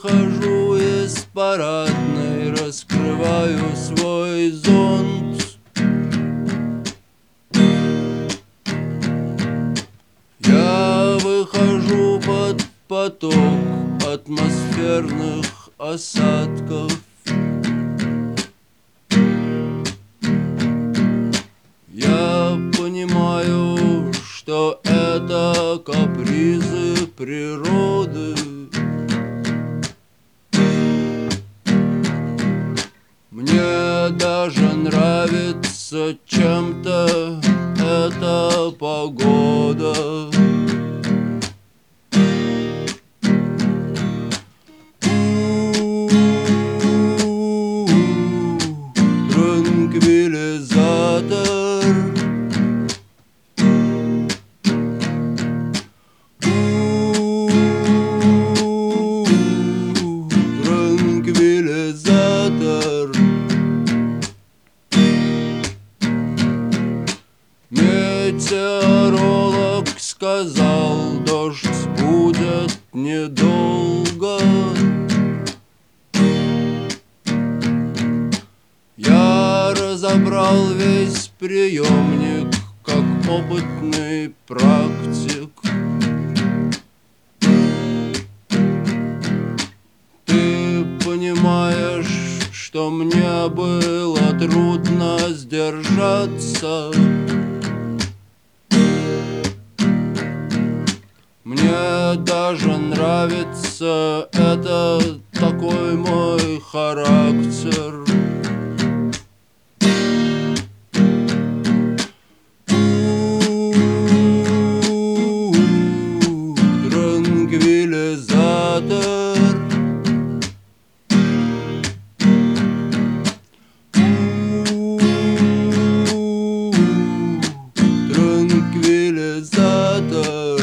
выхожу из парадной, раскрываю свой зонт. Я выхожу под поток атмосферных осадков. Я понимаю, что это капризы природы. Мне даже нравится чем-то эта погода. Транквилизатор. Транквилизатор. Метеоролог сказал, дождь будет недолго. Я разобрал весь приемник, как опытный практик. Ты понимаешь, что мне было трудно сдержаться. Мне даже нравится, это такой мой характер. Транквилизатор. Транквилизатор.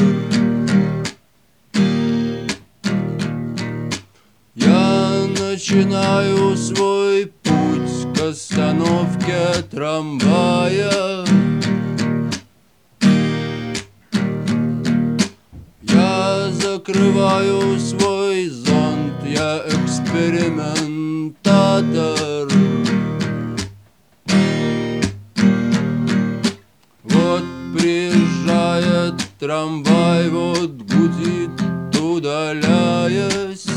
Я начинаю свой путь к остановке трамвая. Я закрываю свой зонт, я экспериментатор. Вот приезжает трамвай, вот гудит, удаляясь.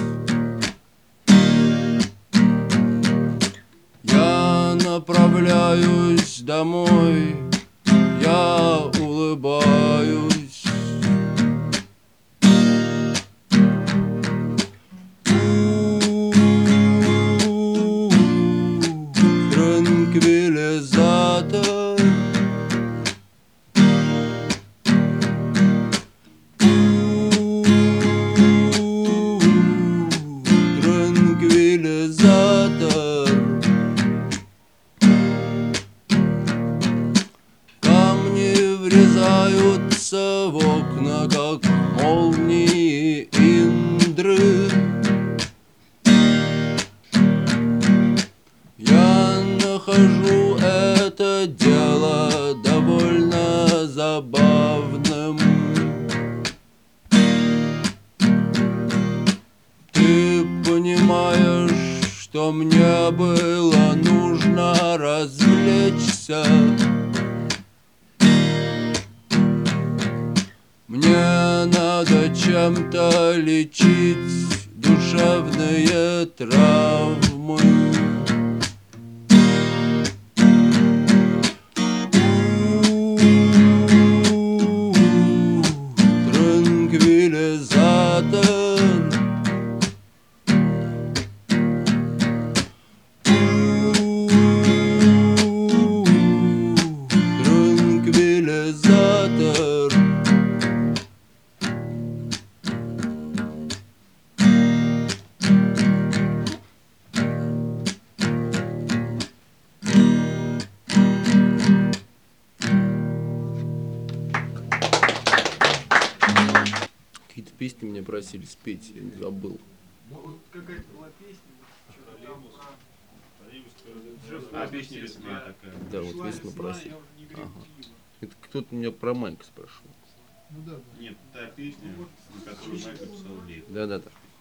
Я направляюсь домой, я улыбаюсь. Транквилизатор. Транквилизатор. Камни врезаются в окна, как молнии Индры. Я нахожу это дело довольно забавным. Ты понимаешь, что мне было нужно развлечься. Мне надо чем-то лечить душевные травмы. Транквилизатор. Транквилизатор. Какие-то песни меня просили спеть, я не забыл. Ну вот какая-то была песня, Песня «Весна» такая. Да, вот весну весна, просили. я уже не Ага. гриб. Это кто-то меня про Майка спрашивал. Ну да, да. Нет, та песня, на которую Майкл писал лет. Да-да-да.